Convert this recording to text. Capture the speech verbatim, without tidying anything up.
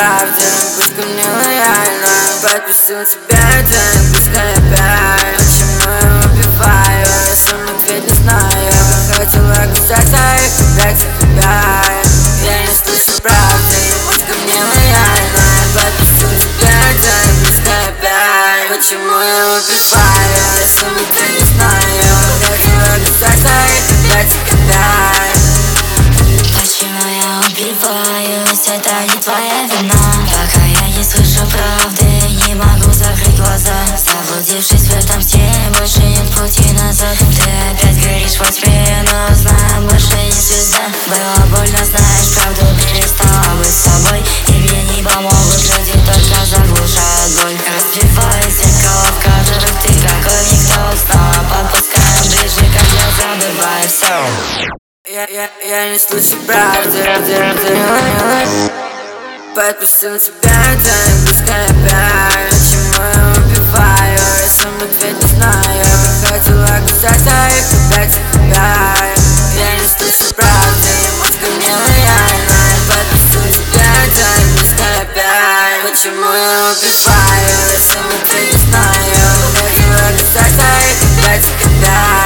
правде, будь ко мне лояльна. Подпустил тебя, это не пускай опять. Почему я убиваю, я сам ответ не знаю. Хотела кусаться и дать тебя. Я не слышу правды, будь ко мне лояльна. Подпустил тебя, это не пускай опять. Почему я убиваю, я сам ответ не знаю. Хотела кусаться и дать тебя. Почему я убиваюсь, это не твоя вина. Пока я не слышу правды, не могу закрыть глаза. Заблудившись в этом сне, больше нет пути назад. Ты опять горишь во тьме, но знаю, больше не звезда. Было больно, знаешь, правду перестала быть собой. И мне не помогут люди, только заглушают боль. Разбиваю зеркала, в которых ты какой никто. Снова подпускаю ближе, как я забываю все. Я, я, я не слышу правды, подпустил тебя, это не пускай опять. Почему я убиваю, я сам ответ не знаю. Хотела кусаться и дать тебя. Я не слышу правды, будь ко мне лояльна. Подпустил тебя, это не пускай опять. Почему я убиваю, я сам ответ не знаю. Хотела кусаться и дать тебя.